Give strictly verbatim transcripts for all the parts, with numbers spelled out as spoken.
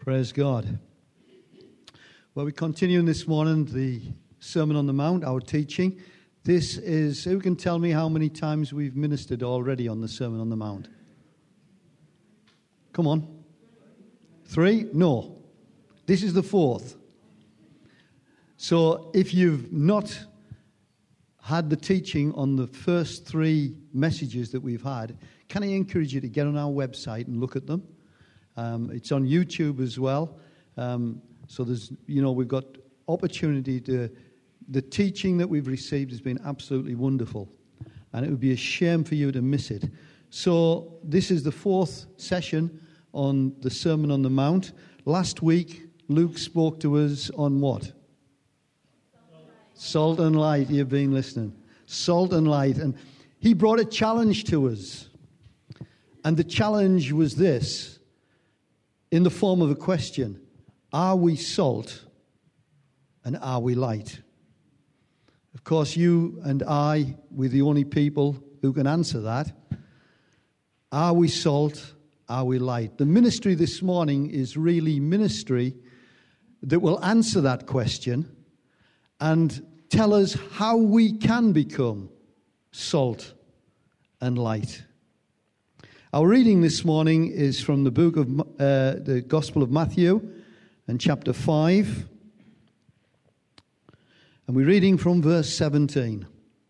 Praise God. Well, we're continuing this morning the Sermon on the Mount, our teaching. This is, who can tell me how many times we've ministered already on the Sermon on the Mount? Come on. Three? No. This is the fourth. So if you've not had the teaching on the first three messages that we've had, can I encourage you to get on our website and look at them? Um, it's on YouTube as well. Um, so there's, you know, we've got opportunity to, the teaching that we've received has been absolutely wonderful. And it would be a shame for you to miss it. So this is the fourth session on the Sermon on the Mount. Last week, Luke spoke to us on what? Salt and light. You've been listening. Salt and light. And he brought a challenge to us. And the challenge was this, in the form of a question: are we salt and are we light? Of course, you and I, we're the only people who can answer that. Are we salt? Are we light? The ministry this morning is really ministry that will answer that question and tell us how we can become salt and light. Our reading this morning is from the book of uh, the Gospel of Matthew and chapter five. And we're reading from verse seventeen.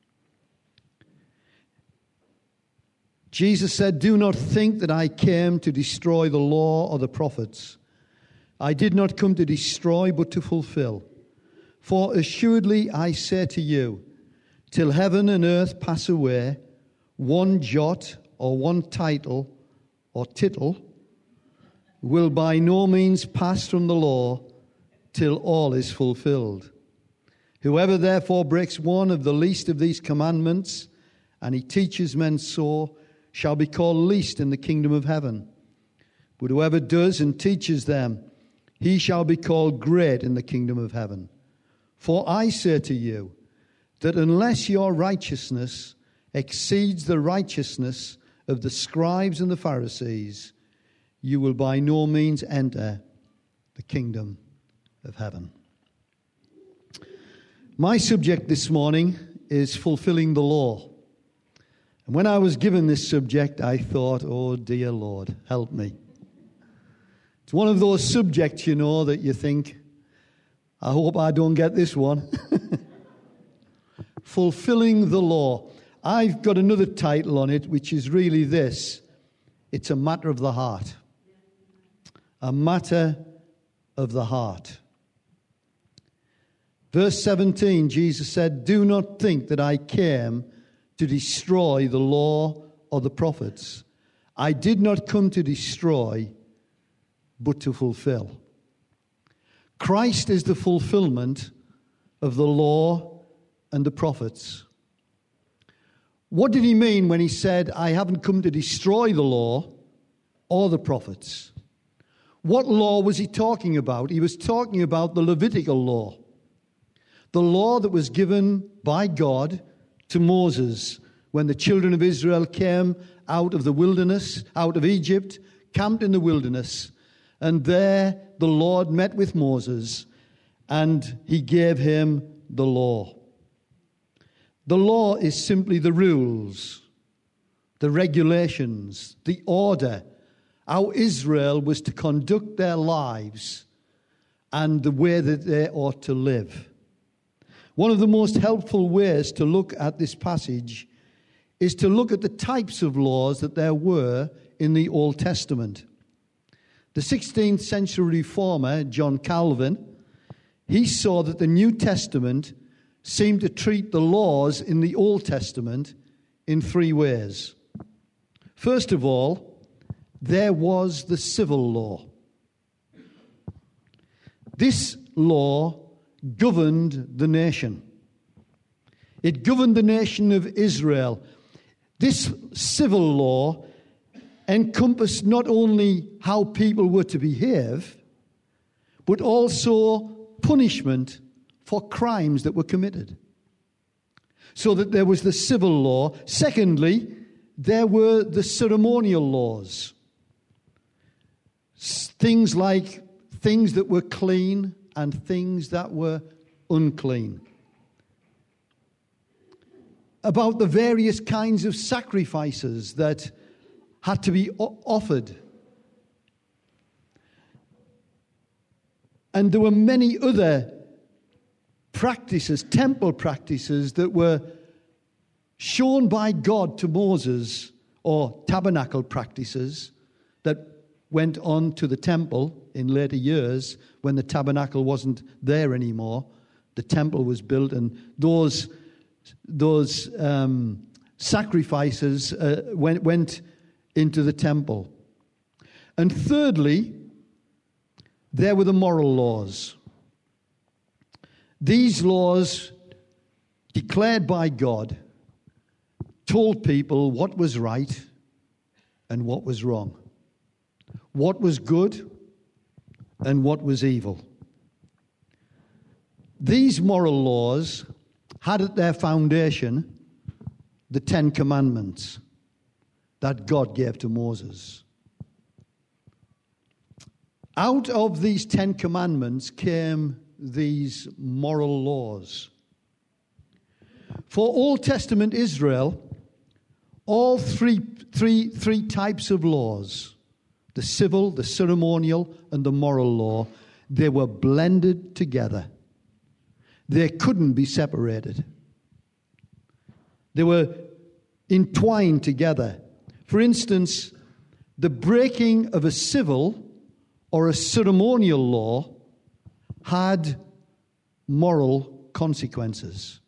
Jesus said, "Do not think that I came to destroy the law or the prophets. I did not come to destroy, but to fulfill. For assuredly I say to you, till heaven and earth pass away, one jot or one title or tittle will by no means pass from the law till all is fulfilled. Whoever therefore breaks one of the least of these commandments, and he teaches men so, shall be called least in the kingdom of heaven. But whoever does and teaches them, he shall be called great in the kingdom of heaven. For I say to you, that unless your righteousness exceeds the righteousness of the scribes and the Pharisees, you will by no means enter the kingdom of heaven." My subject this morning is fulfilling the law. And when I was given this subject, I thought, oh dear Lord, help me. It's one of those subjects, you know, that you think, I hope I don't get this one. Fulfilling the law. I've got another title on it, which is really this: it's a matter of the heart. A matter of the heart. Verse seventeen, Jesus said, "Do not think that I came to destroy the law or the prophets. I did not come to destroy, but to fulfill." Christ is the fulfillment of the law and the prophets. What did he mean when he said, "I haven't come to destroy the law or the prophets"? What law was he talking about? He was talking about the Levitical law, the law that was given by God to Moses when the children of Israel came out of the wilderness, out of Egypt, camped in the wilderness, and there the Lord met with Moses and he gave him the law. The law is simply the rules, the regulations, the order, how Israel was to conduct their lives and the way that they ought to live. One of the most helpful ways to look at this passage is to look at the types of laws that there were in the Old Testament. The sixteenth century reformer, John Calvin, he saw that the New Testament seemed to treat the laws in the Old Testament in three ways. First of all, there was the civil law. This law governed the nation. It governed the nation of Israel. This civil law encompassed not only how people were to behave, but also punishment for crimes that were committed. So that there was the civil law. Secondly, there were the ceremonial laws. Things like things that were clean and things that were unclean, about the various kinds of sacrifices that had to be o- offered. And there were many other practices, temple practices, that were shown by God to Moses, or tabernacle practices that went on to the temple in later years when the tabernacle wasn't there anymore. The temple was built, and those those um, sacrifices uh, went, went into the temple. And thirdly, there were the moral laws. These laws, declared by God, told people what was right and what was wrong, what was good and what was evil. These moral laws had at their foundation the Ten Commandments that God gave to Moses. Out of these Ten Commandments came these moral laws. For Old Testament Israel, all three, three, three types of laws, the civil, the ceremonial, and the moral law, they were blended together. They couldn't be separated. They were entwined together. For instance, the breaking of a civil or a ceremonial law had moral consequences.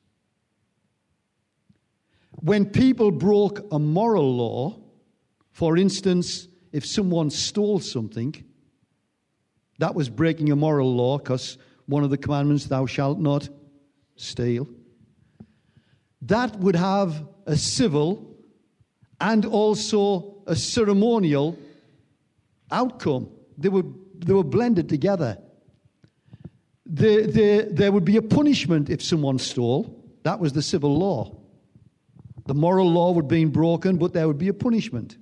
When people broke a moral law, for instance, if someone stole something, that was breaking a moral law, because one of the commandments, thou shalt not steal. That would have a civil and also a ceremonial outcome. They were, they were blended together. There, there, there would be a punishment if someone stole. That was the civil law. The moral law would be broken, but there would be a punishment.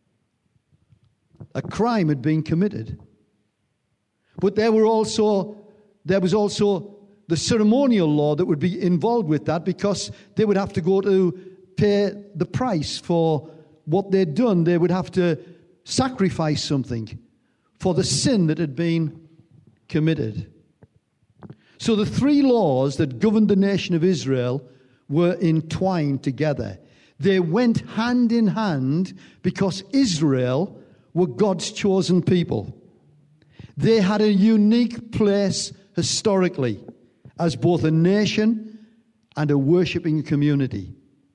A crime had been committed. But there were also there was also the ceremonial law that would be involved with that, because they would have to go to pay the price for what they'd done. They would have to sacrifice something for the sin that had been committed. So the three laws that governed the nation of Israel were entwined together. They went hand in hand because Israel were God's chosen people. They had a unique place historically as both a nation and a worshiping community.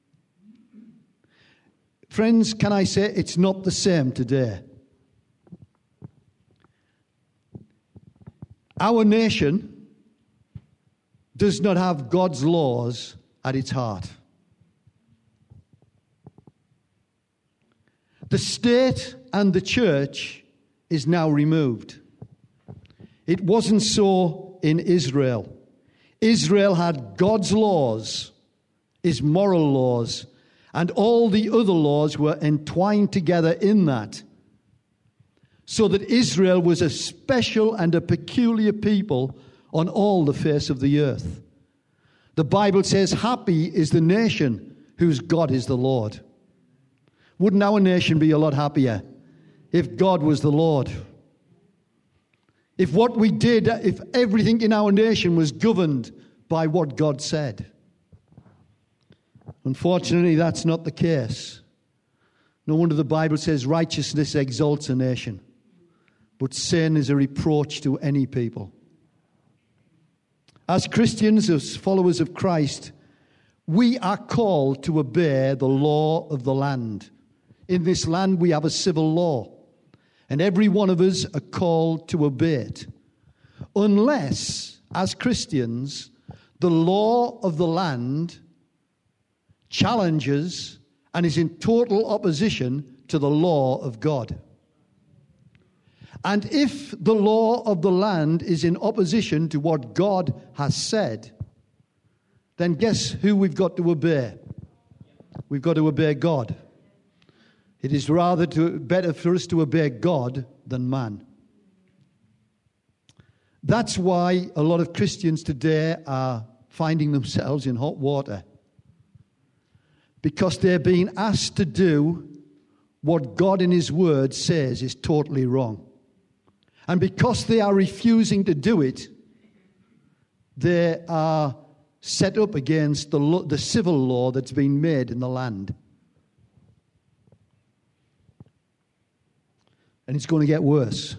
Friends, can I say it's not the same today? Our nation does not have God's laws at its heart. The state and the church is now removed. It wasn't so in Israel. Israel had God's laws, his moral laws, and all the other laws were entwined together in that, so that Israel was a special and a peculiar people on all the face of the earth. The Bible says, happy is the nation whose God is the Lord. Wouldn't our nation be a lot happier if God was the Lord? If what we did, if everything in our nation was governed by what God said. Unfortunately, that's not the case. No wonder the Bible says righteousness exalts a nation, but sin is a reproach to any people. As Christians, as followers of Christ, we are called to obey the law of the land. In this land, we have a civil law, and every one of us are called to obey it. Unless, as Christians, the law of the land challenges and is in total opposition to the law of God. And if the law of the land is in opposition to what God has said, then guess who we've got to obey? We've got to obey God. It is rather to, better for us to obey God than man. That's why a lot of Christians today are finding themselves in hot water. Because they're being asked to do what God in His Word says is totally wrong. And because they are refusing to do it, they are set up against the, lo- the civil law that's been made in the land. And it's going to get worse.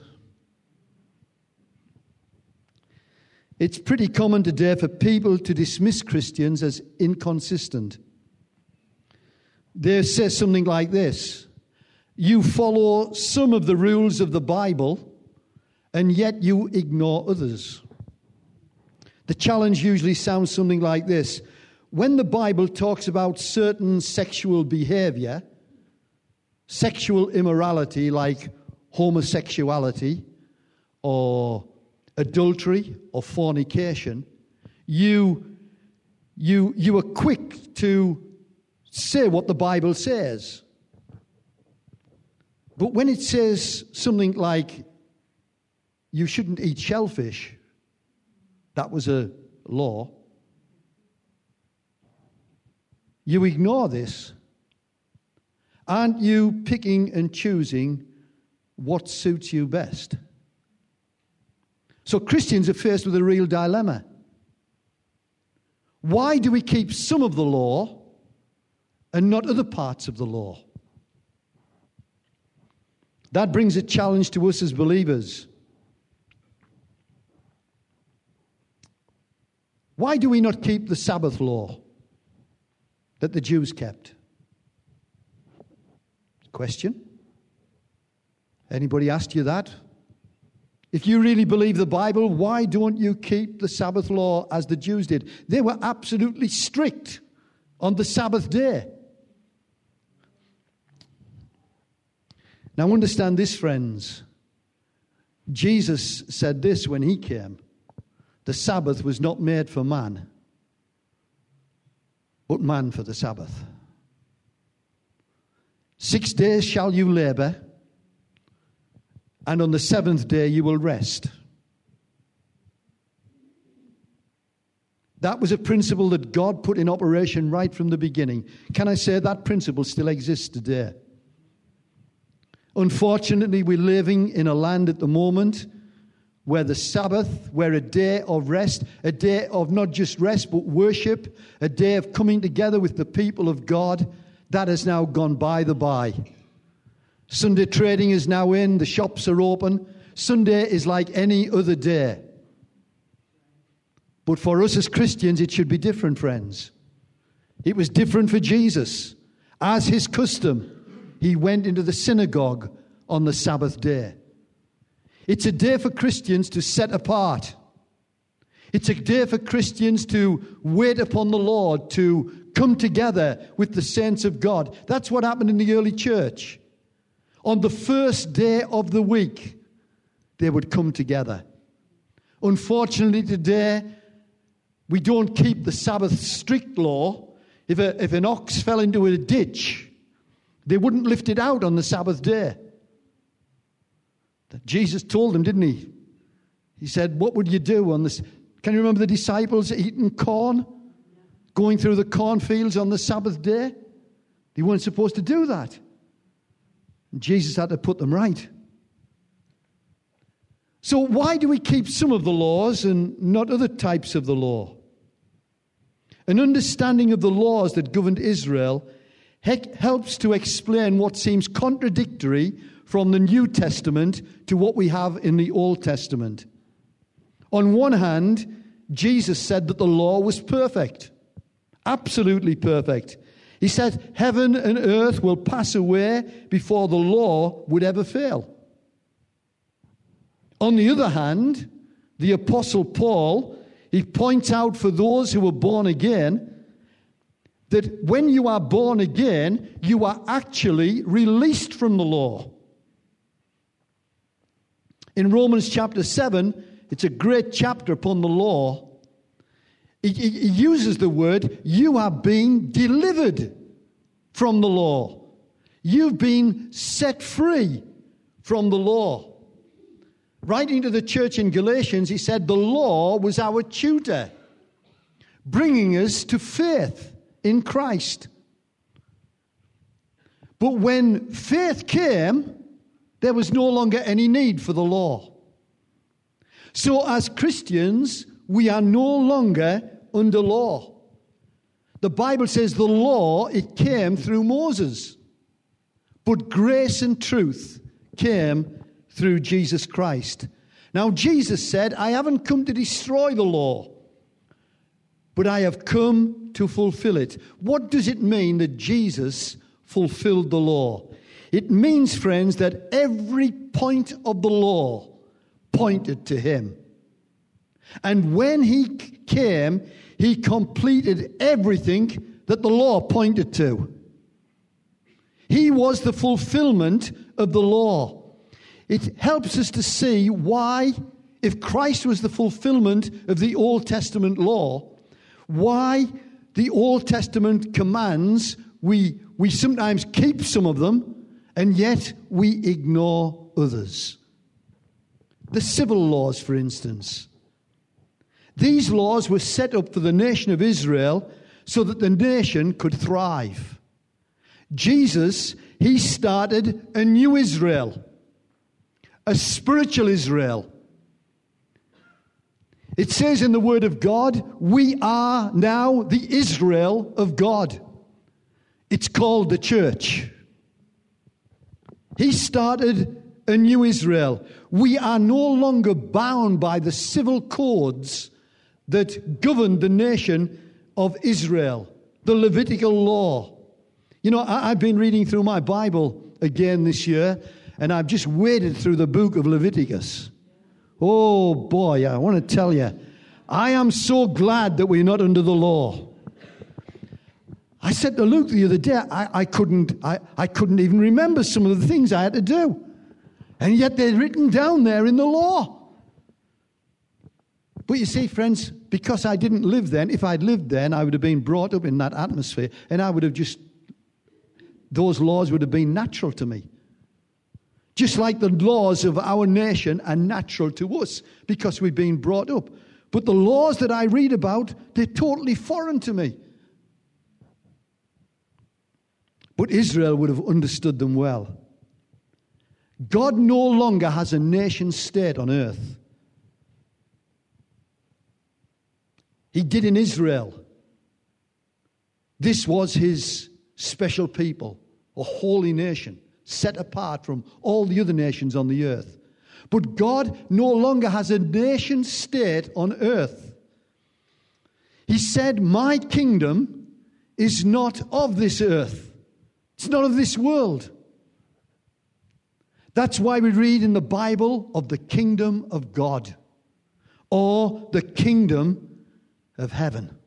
It's pretty common today for people to dismiss Christians as inconsistent. They say something like this: you follow some of the rules of the Bible, and yet you ignore others. The challenge usually sounds something like this: when the Bible talks about certain sexual behavior, sexual immorality like homosexuality or adultery or fornication, you, you, you are quick to say what the Bible says. But when it says something like, you shouldn't eat shellfish, that was a law, you ignore this. Aren't you picking and choosing what suits you best? So Christians are faced with a real dilemma. Why do we keep some of the law and not other parts of the law? That brings a challenge to us as believers. Why do we not keep the Sabbath law that the Jews kept? Question. Anybody asked you that? If you really believe the Bible, why don't you keep the Sabbath law as the Jews did? They were absolutely strict on the Sabbath day. Now understand this, friends. Jesus said this when He came: the Sabbath was not made for man, but man for the Sabbath. Six days shall you labor, and on the seventh day you will rest. That was a principle that God put in operation right from the beginning. Can I say that principle still exists today? Unfortunately, we're living in a land at the moment where the Sabbath, where a day of rest, a day of not just rest but worship, a day of coming together with the people of God, that has now gone by the by. Sunday trading is now in, the shops are open. Sunday is like any other day. But for us as Christians, it should be different, friends. It was different for Jesus. As His custom, He went into the synagogue on the Sabbath day. It's a day for Christians to set apart. It's a day for Christians to wait upon the Lord, to come together with the saints of God. That's what happened in the early church. On the first day of the week, they would come together. Unfortunately, today, we don't keep the Sabbath strict law. If, a, if an ox fell into a ditch, they wouldn't lift it out on the Sabbath day. Jesus told them, didn't He? He said, what would you do on this? Can you remember the disciples eating corn? Going through the cornfields on the Sabbath day? They weren't supposed to do that. And Jesus had to put them right. So why do we keep some of the laws and not other types of the law? An understanding of the laws that governed Israel he- helps to explain what seems contradictory from the New Testament to what we have in the Old Testament. On one hand, Jesus said that the law was perfect, absolutely perfect. He said, heaven and earth will pass away before the law would ever fail. On the other hand, the Apostle Paul, he points out for those who are born again that when you are born again, you are actually released from the law. In Romans chapter seven, it's a great chapter upon the law. He, he, he uses the word, you are being delivered from the law. You've been set free from the law. Writing to the church in Galatians, he said the law was our tutor, bringing us to faith in Christ. But when faith came, there was no longer any need for the law. So as Christians, we are no longer under law. The Bible says the law, it came through Moses. But grace and truth came through Jesus Christ. Now Jesus said, I haven't come to destroy the law, but I have come to fulfill it. What does it mean that Jesus fulfilled the law? It means, friends, that every point of the law pointed to him. And when he came, he completed everything that the law pointed to. He was the fulfillment of the law. It helps us to see why, if Christ was the fulfillment of the Old Testament law, why the Old Testament commands, we, we sometimes keep some of them, and yet we ignore others. The civil laws, for instance. These laws were set up for the nation of Israel so that the nation could thrive. Jesus, he started a new Israel, a spiritual Israel. It says in the Word of God, we are now the Israel of God. It's called the church. He started a new Israel. We are no longer bound by the civil codes that governed the nation of Israel, the Levitical law. You know, I, I've been reading through my Bible again this year, and I've just waded through the book of Leviticus. Oh boy, I want to tell you, I am so glad that we're not under the law. I said to Luke the other day, I, I couldn't I, I couldn't even remember some of the things I had to do. And yet they're written down there in the law. But you see, friends, because I didn't live then, if I'd lived then, I would have been brought up in that atmosphere, and I would have just, those laws would have been natural to me. Just like the laws of our nation are natural to us because we've been brought up. But the laws that I read about, they're totally foreign to me. But Israel would have understood them well. God no longer has a nation state on earth. He did in Israel. This was his special people, a holy nation, set apart from all the other nations on the earth. But God no longer has a nation state on earth. He said, my kingdom is not of this earth. It's not of this world. That's why we read in the Bible of the kingdom of God or the kingdom of heaven.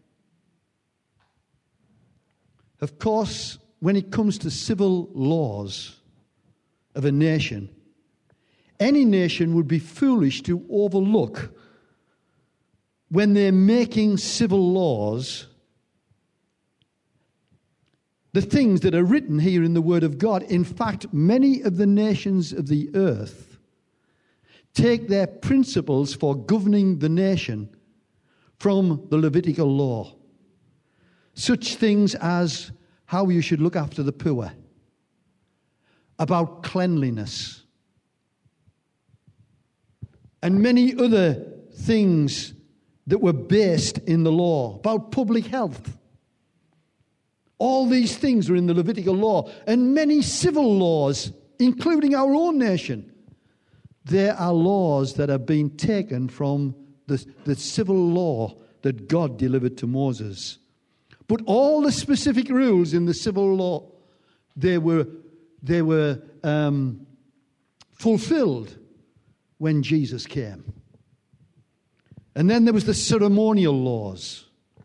Of course, when it comes to civil laws of a nation, any nation would be foolish to overlook when they're making civil laws the things that are written here in the Word of God. In fact, many of the nations of the earth take their principles for governing the nation from the Levitical law. Such things as how you should look after the poor, about cleanliness, and many other things that were based in the law, about public health. All these things are in the Levitical law, and many civil laws, including our own nation. There are laws that have been taken from the, the civil law that God delivered to Moses. But all the specific rules in the civil law, they were, they were um, fulfilled when Jesus came. And then there was the ceremonial laws.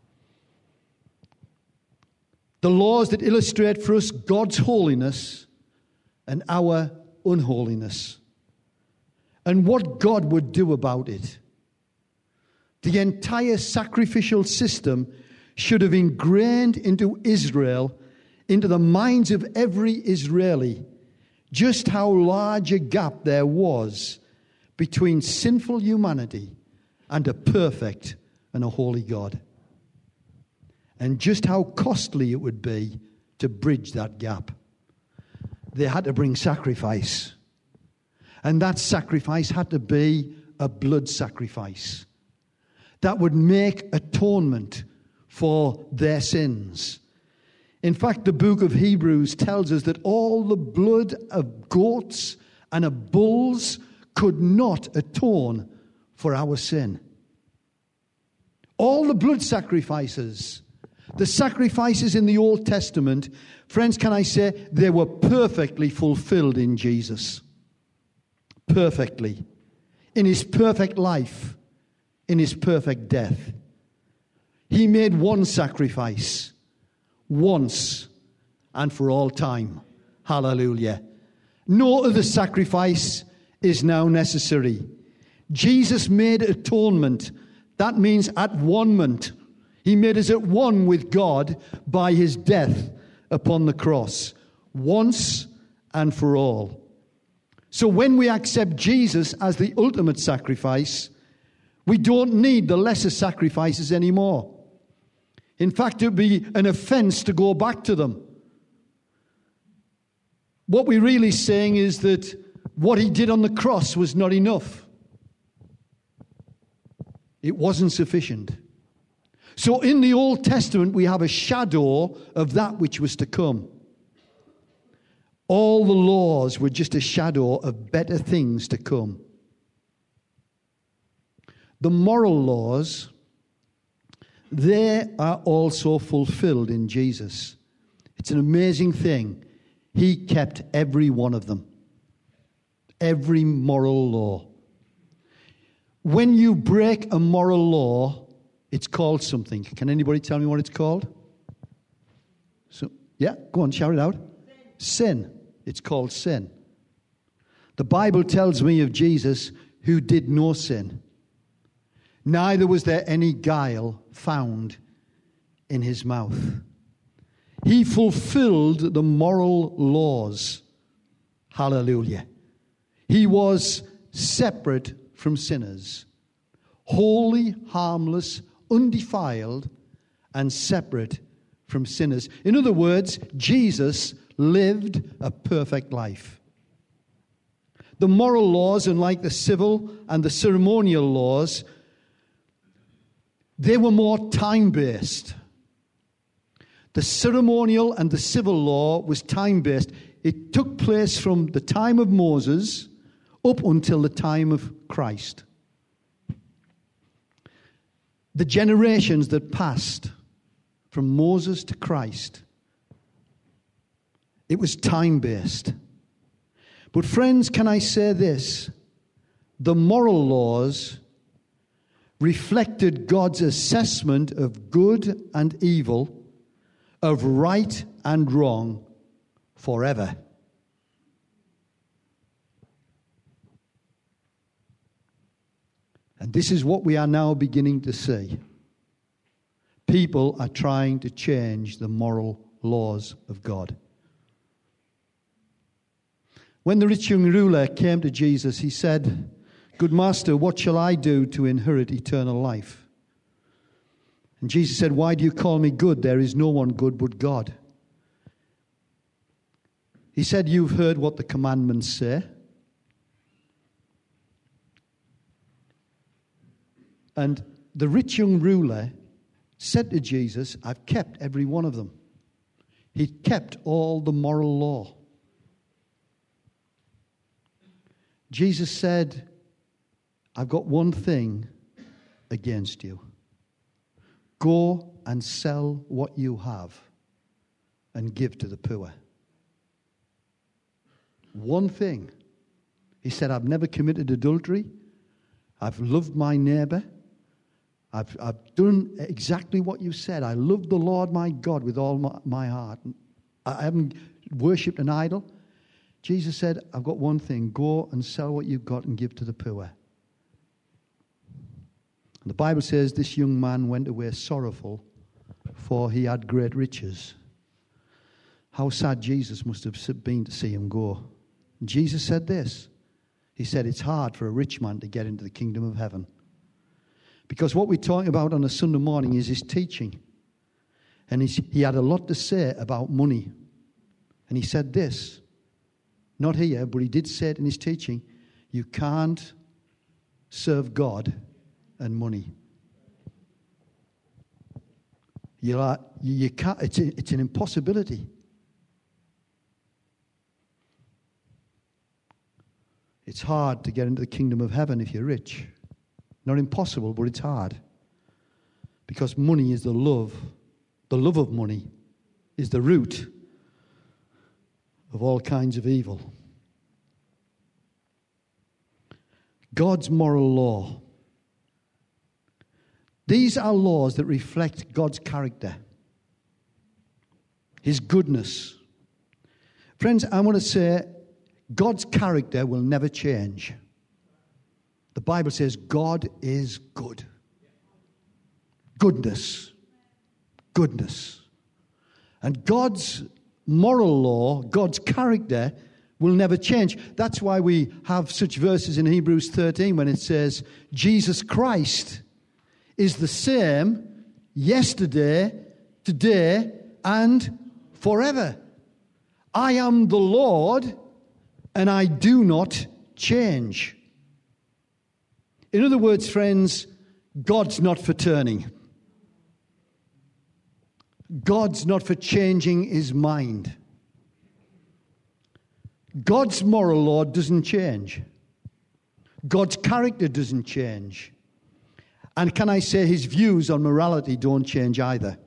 The laws that illustrate for us God's holiness and our unholiness, and what God would do about it. The entire sacrificial system should have ingrained into Israel, into the minds of every Israeli, just how large a gap there was between sinful humanity and a perfect and a holy God. And just how costly it would be to bridge that gap. They had to bring sacrifice. And that sacrifice had to be a blood sacrifice that would make atonement for their sins. In fact, the book of Hebrews tells us that all the blood of goats and of bulls could not atone for our sin. All the blood sacrifices, the sacrifices in the Old Testament, friends, can I say, they were perfectly fulfilled in Jesus. Perfectly. In his perfect life, in his perfect death. He made one sacrifice, once and for all time. Hallelujah. No other sacrifice is now necessary. Jesus made atonement. That means at one-ment. He made us at one with God by his death upon the cross. Once and for all. So when we accept Jesus as the ultimate sacrifice, we don't need the lesser sacrifices anymore. In fact, it would be an offense to go back to them. What we're really saying is that what he did on the cross was not enough. It wasn't sufficient. So in the Old Testament, we have a shadow of that which was to come. All the laws were just a shadow of better things to come. The moral laws, they are also fulfilled in Jesus. It's an amazing thing. He kept every one of them. Every moral law. When you break a moral law, it's called something. Can anybody tell me what it's called? So, yeah, go on, shout it out. Sin. sin. It's called sin. The Bible tells me of Jesus who did no sin. Neither was there any guile found in his mouth. He fulfilled the moral laws. Hallelujah. He was separate from sinners. Holy, harmless, undefiled, and separate from sinners. In other words, Jesus lived a perfect life. The moral laws, unlike the civil and the ceremonial laws, they were more time-based. The ceremonial and the civil law was time-based. It took place from the time of Moses up until the time of Christ. The generations that passed from Moses to Christ, it was time-based. But friends, can I say this? The moral laws reflected God's assessment of good and evil, of right and wrong, forever. And this is what we are now beginning to see. People are trying to change the moral laws of God. When the rich young ruler came to Jesus, he said, "Good master, what shall I do to inherit eternal life?" And Jesus said, "Why do you call me good? There is no one good but God." He said, "You've heard what the commandments say." And the rich young ruler said to Jesus, "I've kept every one of them." He kept all the moral law. Jesus said, "I've got one thing against you. Go and sell what you have and give to the poor." One thing. He said, "I've never committed adultery. I've loved my neighbor. I've, I've done exactly what you said. I love the Lord my God with all my, my heart. I haven't worshipped an idol." Jesus said, "I've got one thing. Go and sell what you've got and give to the poor." And the Bible says this young man went away sorrowful, for he had great riches. How sad Jesus must have been to see him go. And Jesus said this, He said it's hard for a rich man to get into the kingdom of heaven. Because what we're talking about on a Sunday morning is his teaching. And he's, he had a lot to say about money. And he said this, not here, but he did say it in his teaching. You can't serve God and money. You're like, you, you can't, it's, a, it's an impossibility. It's hard to get into the kingdom of heaven if you're rich. Not impossible, but it's hard. Because money is the love. The love of money is the root of all kinds of evil. God's moral law. These are laws that reflect God's character, His goodness. Friends, I want to say God's character will never change. The Bible says God is good. Goodness. Goodness. And God's moral law, God's character, will never change. That's why we have such verses in Hebrews thirteen when it says, Jesus Christ is the same yesterday, today, and forever. I am the Lord, and I do not change. In other words, friends, God's not for turning. God's not for changing his mind. God's moral law doesn't change. God's character doesn't change. And can I say his views on morality don't change either.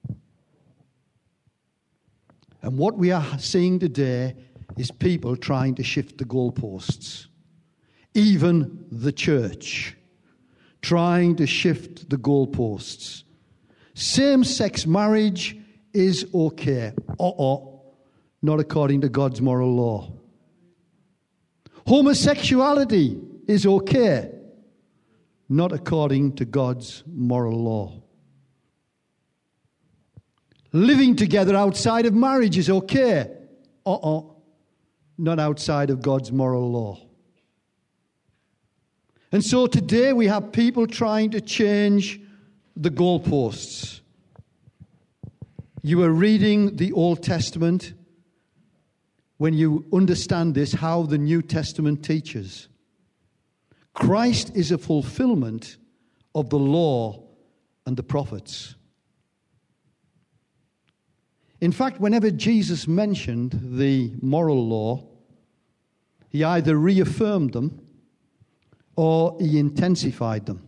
And what we are seeing today is people trying to shift the goalposts. Even the church trying to shift the goalposts. Same-sex marriage is okay. Uh-oh. Not according to God's moral law. Homosexuality is okay. Not according to God's moral law. Living together outside of marriage is okay. Uh-oh. Not outside of God's moral law. And so today we have people trying to change the goalposts. You are reading the Old Testament when you understand this, how the New Testament teaches. Christ is a fulfillment of the law and the prophets. In fact, whenever Jesus mentioned the moral law, he either reaffirmed them or he intensified them.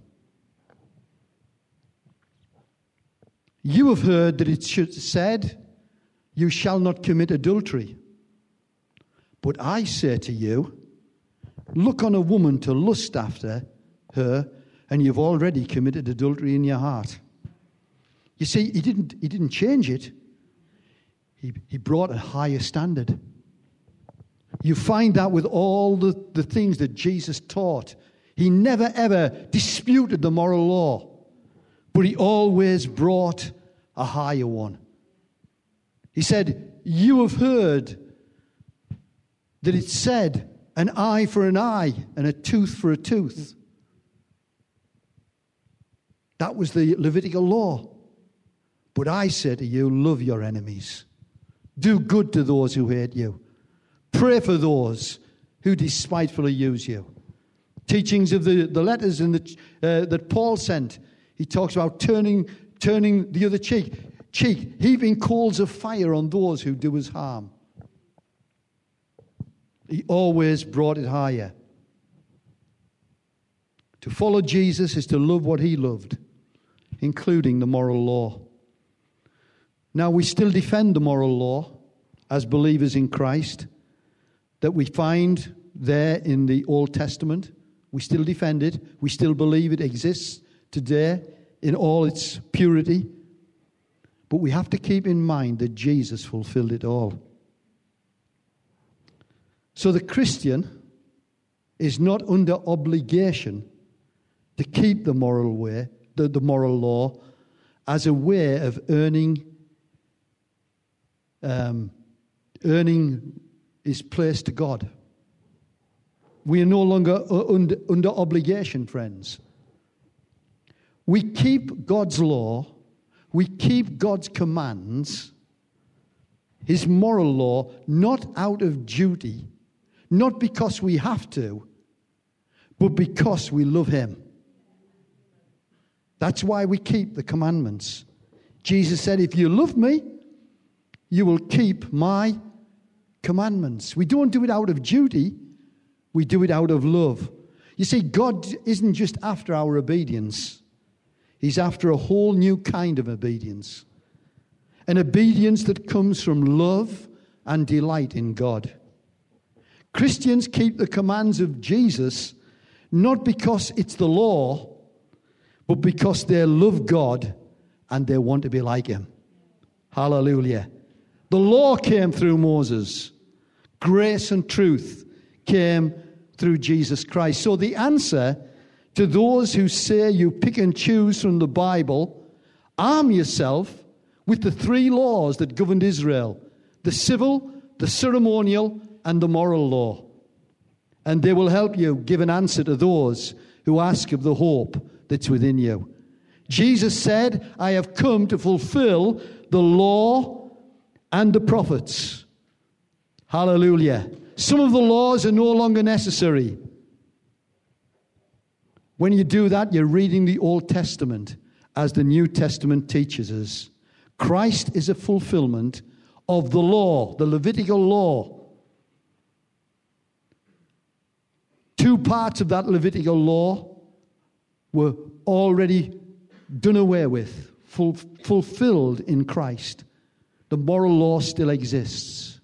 You have heard that it should said, you shall not commit adultery. But I say to you, look on a woman to lust after her, and you've already committed adultery in your heart. You see, he didn't, he didn't change it. He, he brought a higher standard. You find that with all the, the things that Jesus taught. He never, ever disputed the moral law, but he always brought a higher one. He said, you have heard that it said, an eye for an eye and a tooth for a tooth. That was the Levitical law. But I say to you, love your enemies. Do good to those who hate you. Pray for those who despitefully use you. Teachings of the, the letters in the, uh, that Paul sent. He talks about turning, turning the other cheek, cheek, heaping coals of fire on those who do us harm. He always brought it higher. To follow Jesus is to love what he loved, including the moral law. Now, we still defend the moral law as believers in Christ that we find there in the Old Testament. We still defend it. We still believe it exists today in all its purity. But we have to keep in mind that Jesus fulfilled it all. So the Christian is not under obligation to keep the moral way, the, the moral law, as a way of earning, um, earning his place to God. we are no longer under, under obligation, friends. We keep God's law, we keep God's commands, his moral law, not out of duty, not because we have to, but because we love him. That's why we keep the commandments. Jesus said, if you love me, you will keep my commandments. We don't do it out of duty, we do it out of love. You see, God isn't just after our obedience. He's after a whole new kind of obedience. An obedience that comes from love and delight in God. Christians keep the commands of Jesus not because it's the law, but because they love God and they want to be like him. Hallelujah. The law came through Moses. Grace and truth came through Jesus Christ. So the answer to those who say you pick and choose from the Bible, arm yourself with the three laws that governed Israel: the civil, the ceremonial, and the moral law. And they will help you give an answer to those who ask of the hope that's within you. Jesus said, I have come to fulfill the law and the prophets. Hallelujah. Some of the laws are no longer necessary. When you do that, you're reading the Old Testament as the New Testament teaches us. Christ is a fulfillment of the law, the Levitical law. Two parts of that Levitical law were already done away with, ful- fulfilled in Christ. The moral law still exists.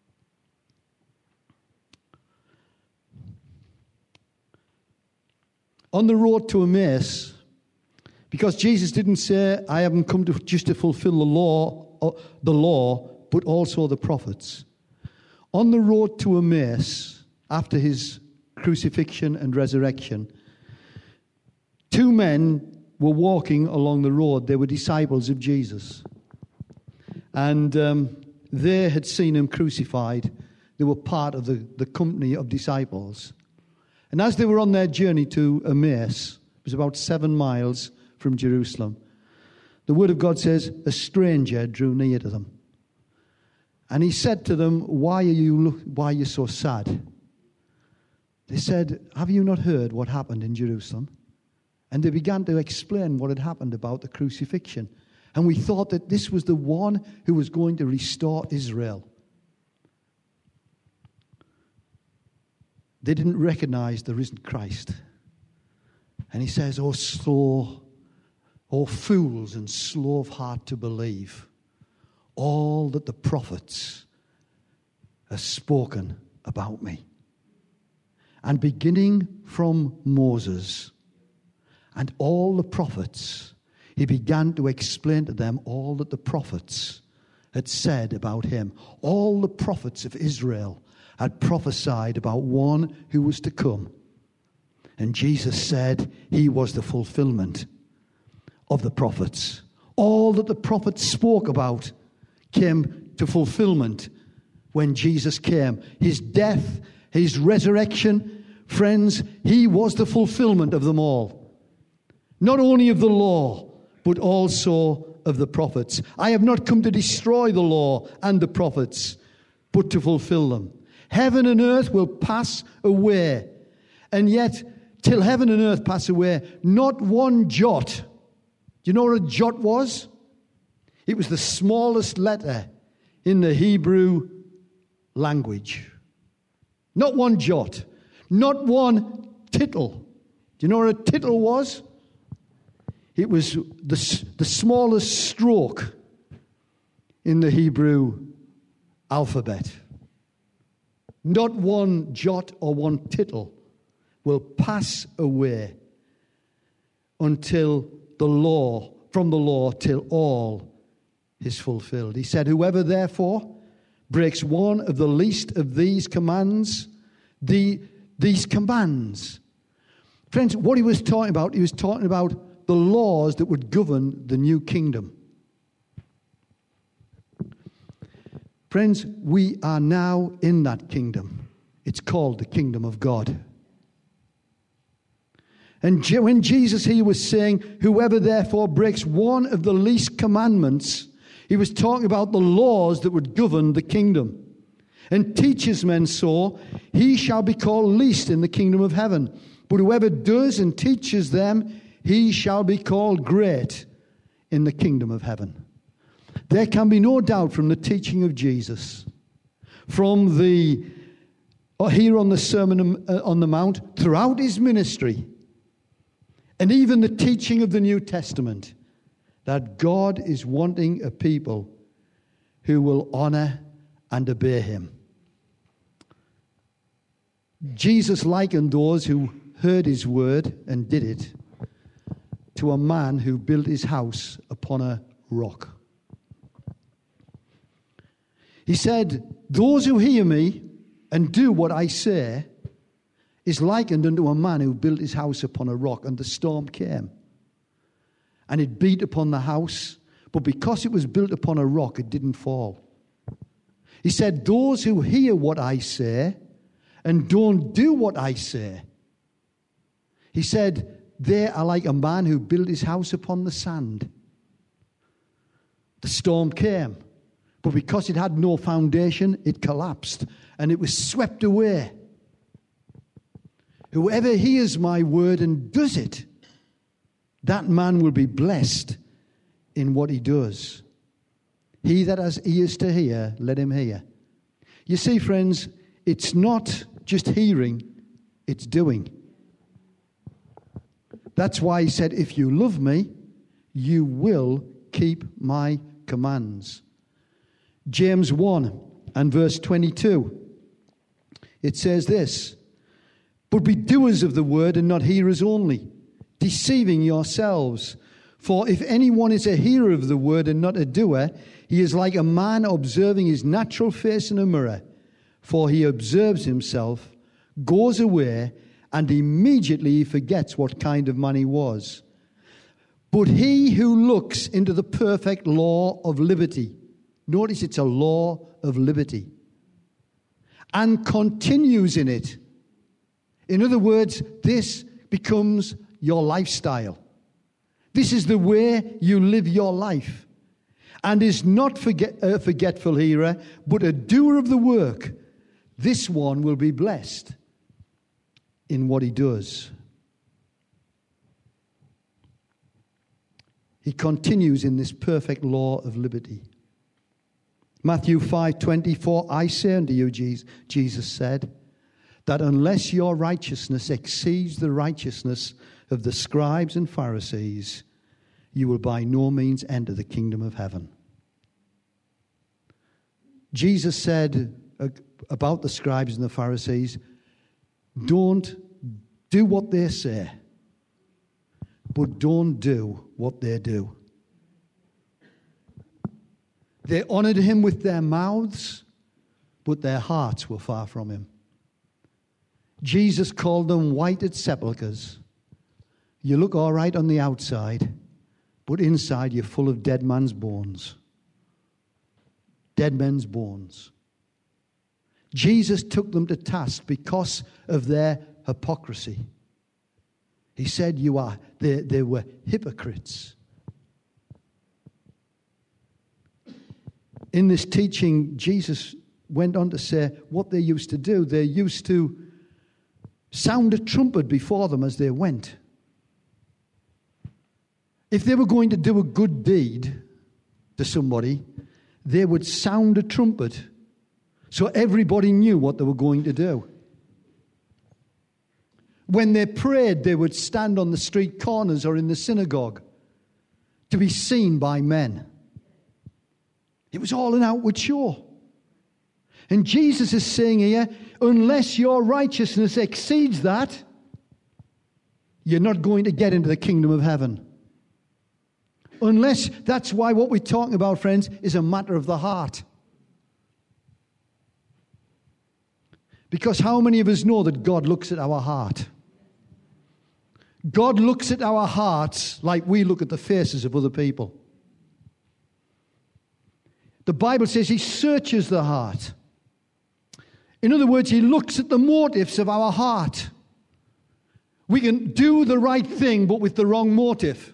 On the road to Emmaus, because Jesus didn't say, I haven't come to just to fulfill the law, the law, but also the prophets. On the road to Emmaus, after his crucifixion and resurrection, two men were walking along the road. They were disciples of Jesus. And um, they had seen him crucified. They were part of the, the company of disciples. And as they were on their journey to Emmaus, it was about seven miles from Jerusalem, the Word of God says, a stranger drew near to them. And he said to them, why are you, look, why are you so sad? They said, have you not heard what happened in Jerusalem? And they began to explain what had happened about the crucifixion. And we thought that this was the one who was going to restore Israel. They didn't recognize the risen Christ. And he says, oh, slow, oh, fools and slow of heart to believe all that the prophets have spoken about me. And beginning from Moses and all the prophets, he began to explain to them all that the prophets had said about him. All the prophets of Israel had prophesied about one who was to come. And Jesus said he was the fulfillment of the prophets. All that the prophets spoke about came to fulfillment when Jesus came. His death, his resurrection, friends, he was the fulfillment of them all. Not only of the law, but also of the prophets. I have not come to destroy the law and the prophets, but to fulfill them. Heaven and earth will pass away. And yet, till heaven and earth pass away, not one jot. Do you know what a jot was? It was the smallest letter in the Hebrew language. Not one jot. Not one tittle. Do you know what a tittle was? It was the, the smallest stroke in the Hebrew alphabet. Not one jot or one tittle will pass away until the law, from the law till all is fulfilled. He said, whoever therefore breaks one of the least of these commands, the these commands. Friends, what he was talking about, he was talking about the laws that would govern the new kingdom. Friends, we are now in that kingdom. It's called the kingdom of God. And when Jesus here was saying, whoever therefore breaks one of the least commandments, he was talking about the laws that would govern the kingdom. And teaches men so, he shall be called least in the kingdom of heaven. But whoever does and teaches them, he shall be called great in the kingdom of heaven. There can be no doubt from the teaching of Jesus, from the, or here on the Sermon on the Mount, throughout his ministry, and even the teaching of the New Testament, that God is wanting a people who will honor and obey him. Jesus likened those who heard his word and did it to a man who built his house upon a rock. He said, those who hear me and do what I say is likened unto a man who built his house upon a rock, and the storm came. And it beat upon the house, but because it was built upon a rock, it didn't fall. He said, those who hear what I say and don't do what I say, he said, they are like a man who built his house upon the sand. The storm came, but because it had no foundation, it collapsed and it was swept away. Whoever hears my word and does it, that man will be blessed in what he does. He that has ears to hear, let him hear. You see, friends, it's not just hearing, it's doing. That's why he said, if you love me, you will keep my commands. James one and verse twenty-two. It says this, but be doers of the word and not hearers only, deceiving yourselves. For if anyone is a hearer of the word and not a doer, he is like a man observing his natural face in a mirror. For he observes himself, goes away, and immediately he forgets what kind of man he was. But he who looks into the perfect law of liberty, notice it's a law of liberty, and continues in it. In other words, this becomes your lifestyle. This is the way you live your life. And is not forget, a forgetful hearer, but a doer of the work. This one will be blessed in what he does. He continues in this perfect law of liberty. Matthew five twenty-four, I say unto you, Jesus said, that unless your righteousness exceeds the righteousness of the scribes and Pharisees, you will by no means enter the kingdom of heaven. Jesus said about the scribes and the Pharisees, don't do what they say, but don't do what they do. They honored him with their mouths, but their hearts were far from him. Jesus called them whited sepulchres. You look all right on the outside, but inside you're full of dead man's bones. Dead men's bones. Jesus took them to task because of their hypocrisy. He said, "You are." They, they were hypocrites. In this teaching, Jesus went on to say what they used to do. They used to sound a trumpet before them as they went. If they were going to do a good deed to somebody, they would sound a trumpet so everybody knew what they were going to do. When they prayed, they would stand on the street corners or in the synagogue to be seen by men. It was all an outward show. And Jesus is saying here, unless your righteousness exceeds that, you're not going to get into the kingdom of heaven. Unless, that's why what we're talking about, friends, is a matter of the heart. Because how many of us know that God looks at our heart? God looks at our hearts like we look at the faces of other people. The Bible says he searches the heart. In other words, he looks at the motives of our heart. We can do the right thing, but with the wrong motive.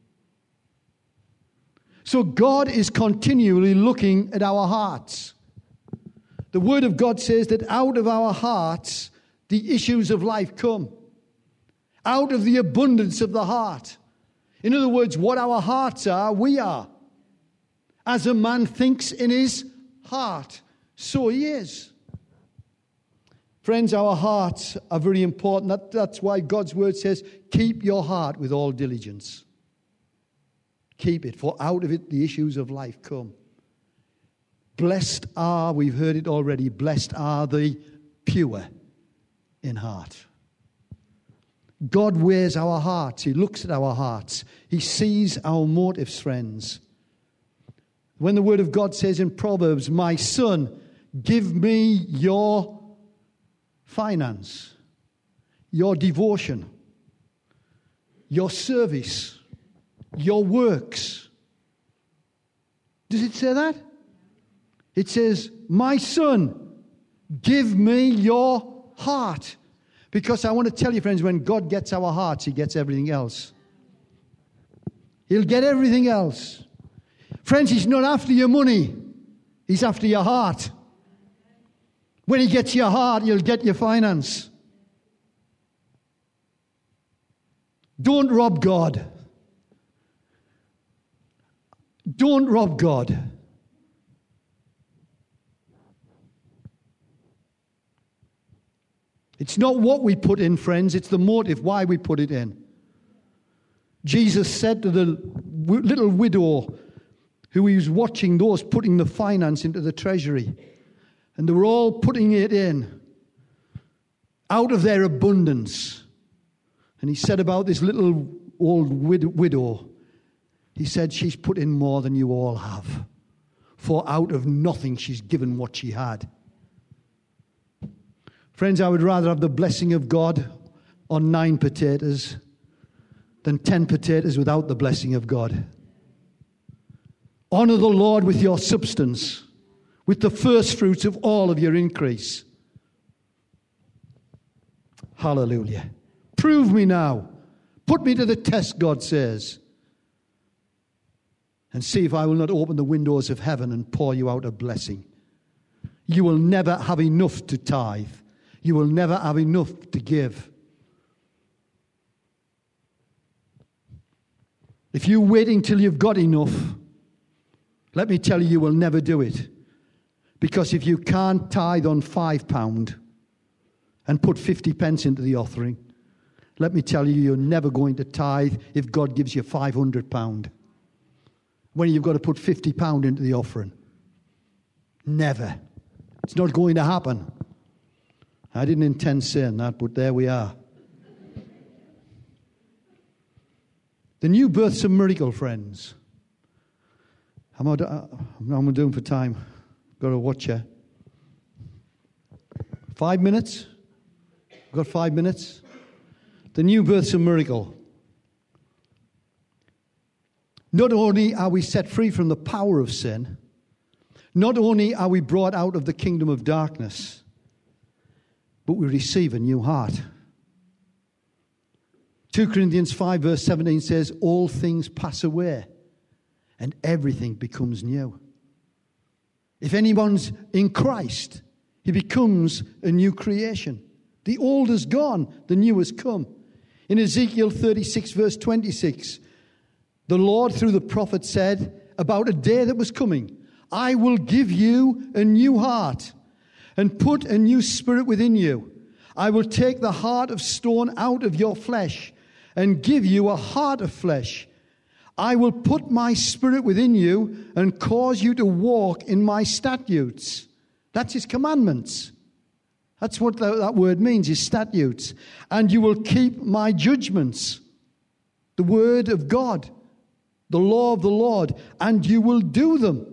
So God is continually looking at our hearts. The Word of God says that out of our hearts, the issues of life come. Out of the abundance of the heart. In other words, what our hearts are, we are. As a man thinks in his heart, so he is. Friends, our hearts are very important. That, that's why God's word says, keep your heart with all diligence. Keep it, for out of it the issues of life come. Blessed are, we've heard it already, blessed are the pure in heart. God wears our hearts. He looks at our hearts. He sees our motives, friends. When the word of God says in Proverbs, my son, give me your finance, your devotion, your service, your works. Does it say that? It says, my son, give me your heart. Because I want to tell you, friends, when God gets our hearts, he gets everything else. He'll get everything else. Friends, he's not after your money. He's after your heart. When he gets your heart, he'll get your finance. Don't rob God. Don't rob God. It's not what we put in, friends. It's the motive why we put it in. Jesus said to the little widow who he was watching those putting the finance into the treasury, and they were all putting it in out of their abundance. And he said about this little old widow, he said, she's put in more than you all have. For out of nothing she's given what she had. Friends, I would rather have the blessing of God on nine potatoes than ten potatoes without the blessing of God. Honor the Lord with your substance, with the first fruits of all of your increase. Hallelujah. Prove me now. Put me to the test, God says. And see if I will not open the windows of heaven and pour you out a blessing. You will never have enough to tithe. You will never have enough to give. If you're waiting till you've got enough, let me tell you, you will never do it. Because if you can't tithe on five pound and put fifty pence into the offering, let me tell you, you're never going to tithe if God gives you five hundred pound. When you've got to put fifty pound into the offering. Never. It's not going to happen. I didn't intend saying that, but there we are. The new birth's a miracle, friends. How am I, I'm doing for time? Got to watch you. Five minutes? Got five minutes? The new birth's a miracle. Not only are we set free from the power of sin, not only are we brought out of the kingdom of darkness, but we receive a new heart. Second Corinthians five verse seventeen says, all things pass away and everything becomes new. If anyone's in Christ, he becomes a new creation. The old is gone, the new has come. In Ezekiel thirty-six verse twenty-six, the Lord through the prophet said about a day that was coming, I will give you a new heart and put a new spirit within you. I will take the heart of stone out of your flesh and give you a heart of flesh. I will put my spirit within you and cause you to walk in my statutes. That's his commandments. That's what that word means, his statutes. And you will keep my judgments, the word of God, the law of the Lord, and you will do them.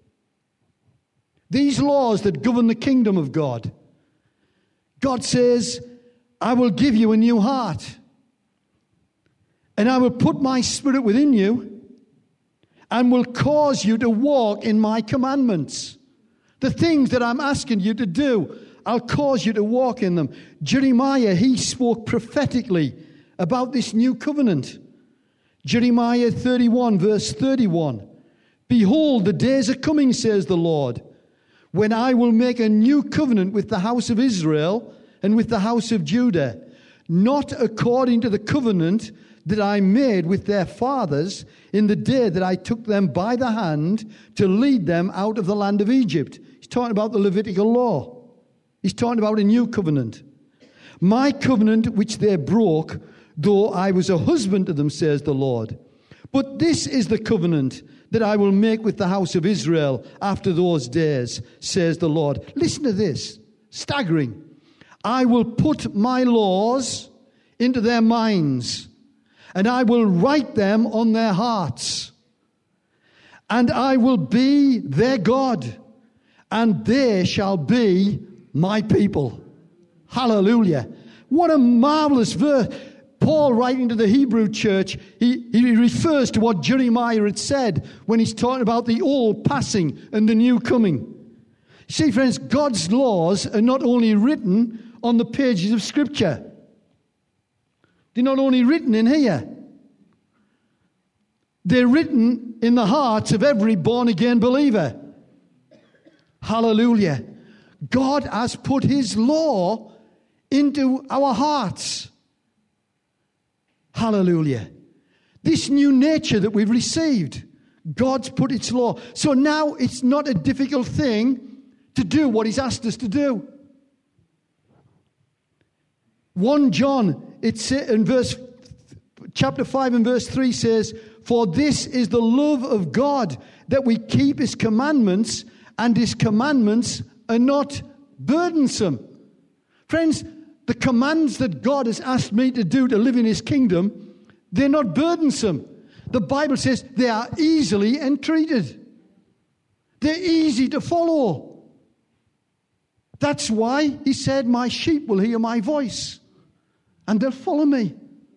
These laws that govern the kingdom of God. God says, I will give you a new heart. And I will put my spirit within you and will cause you to walk in my commandments. The things that I'm asking you to do, I'll cause you to walk in them. Jeremiah, he spoke prophetically about this new covenant. Jeremiah thirty-one, verse thirty-one. Behold, the days are coming, says the Lord, when I will make a new covenant with the house of Israel and with the house of Judah, not according to the covenant that I made with their fathers in the day that I took them by the hand to lead them out of the land of Egypt. He's talking about the Levitical law. He's talking about a new covenant. My covenant which they broke, though I was a husband to them, says the Lord. But this is the covenant that I will make with the house of Israel after those days, says the Lord. Listen to this. Staggering. I will put my laws into their minds, and I will write them on their hearts. And I will be their God, and they shall be my people. Hallelujah. What a marvelous verse. Paul, writing to the Hebrew church, he, he refers to what Jeremiah had said when he's talking about the old passing and the new coming. See, friends, God's laws are not only written on the pages of Scripture. They're not only written in here. They're written in the hearts of every born-again believer. Hallelujah. God has put his law into our hearts. Hallelujah. This new nature that we've received, God's put its law. So now it's not a difficult thing to do what he's asked us to do. First John, it's in verse chapter five and verse three says, for this is the love of God, that we keep his commandments, and his commandments are not burdensome. Friends, the commands that God has asked me to do to live in his kingdom, they're not burdensome. The Bible says they are easily entreated. They're easy to follow. That's why he said, my sheep will hear my voice, and they'll follow me.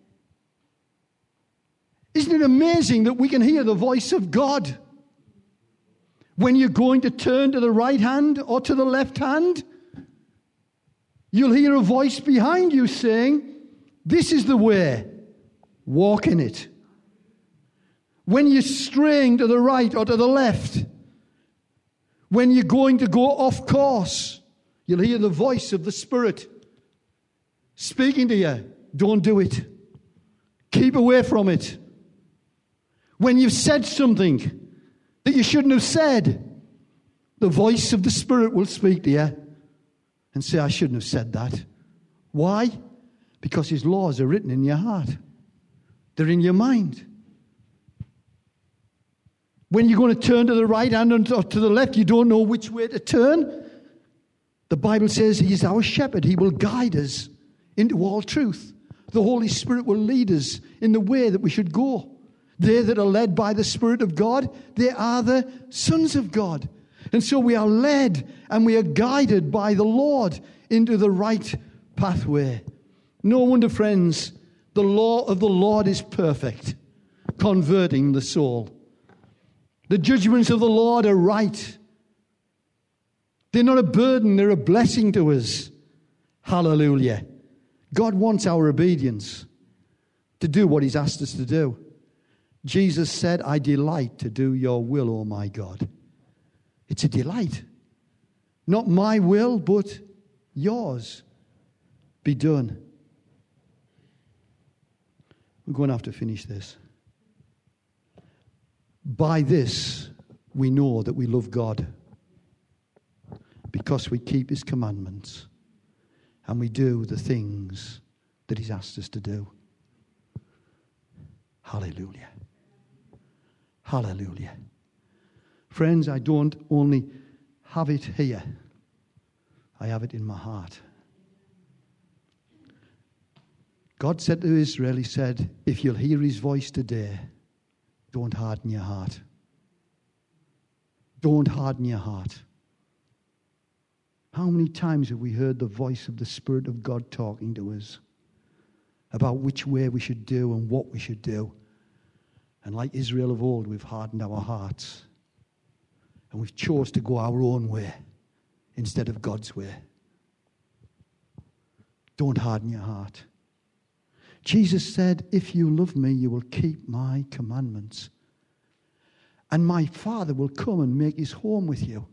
Isn't it amazing that we can hear the voice of God when you're going to turn to the right hand or to the left hand? You'll hear a voice behind you saying, this is the way, walk in it. When you're straying to the right or to the left, when you're going to go off course, you'll hear the voice of the Spirit speaking to you. Don't do it. Keep away from it. When you've said something that you shouldn't have said, the voice of the Spirit will speak to you and say, I shouldn't have said that. Why? Because his laws are written in your heart. They're in your mind. When you're going to turn to the right hand or to the left, you don't know which way to turn. The Bible says he is our shepherd. He will guide us into all truth. The Holy Spirit will lead us in the way that we should go. They that are led by the Spirit of God, they are the sons of God. And so we are led and we are guided by the Lord into the right pathway. No wonder, friends, the law of the Lord is perfect, converting the soul. The judgments of the Lord are right. They're not a burden, they're a blessing to us. Hallelujah. God wants our obedience to do what he's asked us to do. Jesus said, I delight to do your will, O my God. It's a delight. Not my will, but yours be done. We're going to have to finish this. By this, we know that we love God, because we keep his commandments and we do the things that he's asked us to do. Hallelujah. Hallelujah. Friends, I don't only have it here, I have it in my heart. God said to Israel, he said, if you'll hear his voice today, don't harden your heart. Don't harden your heart. How many times have we heard the voice of the Spirit of God talking to us about which way we should do and what we should do? And like Israel of old, we've hardened our hearts. And we've chose to go our own way instead of God's way. Don't harden your heart. Jesus said, if you love me, you will keep my commandments. And my Father will come and make his home with you.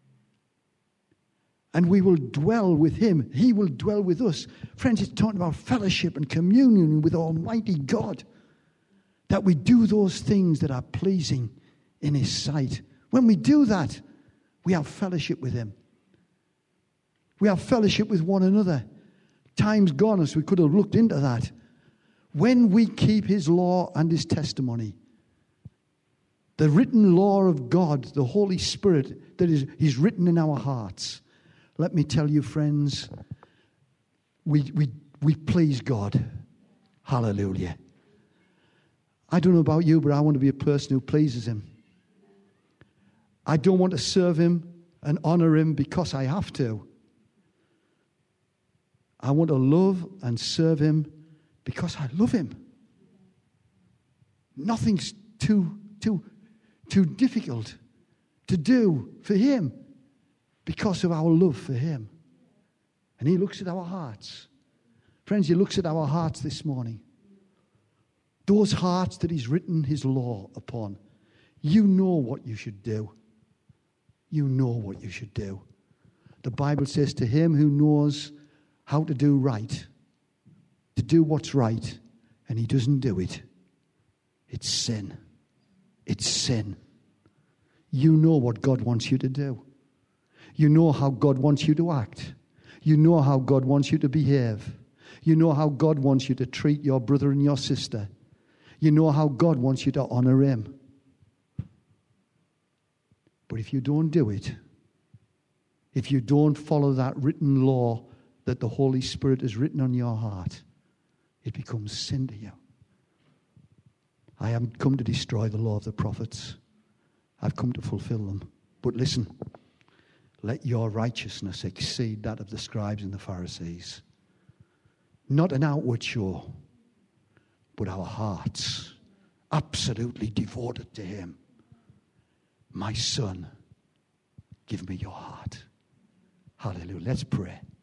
And we will dwell with him. He will dwell with us. Friends, it's talking about fellowship and communion with Almighty God. That we do those things that are pleasing in his sight. When we do that, we have fellowship with him. We have fellowship with one another. Time's gone us. We could have looked into that. When we keep his law and his testimony, the written law of God, the Holy Spirit that is he's written in our hearts, let me tell you, friends, we, we, we please God. Hallelujah. I don't know about you, but I want to be a person who pleases him. I don't want to serve him and honor him because I have to. I want to love and serve him because I love him. Nothing's too, too, too difficult to do for him because of our love for him. And he looks at our hearts. Friends, he looks at our hearts this morning. Those hearts that he's written his law upon. You know what you should do. You know what you should do. The Bible says to him who knows how to do right, to do what's right, and he doesn't do it, it's sin. It's sin. You know what God wants you to do. You know how God wants you to act. You know how God wants you to behave. You know how God wants you to treat your brother and your sister. You know how God wants you to honor him. But if you don't do it, if you don't follow that written law that the Holy Spirit has written on your heart, it becomes sin to you. I haven't come to destroy the law of the prophets. I've come to fulfill them. But listen, let your righteousness exceed that of the scribes and the Pharisees. Not an outward show, but our hearts absolutely devoted to him. My son, give me your heart. Hallelujah. Let's pray.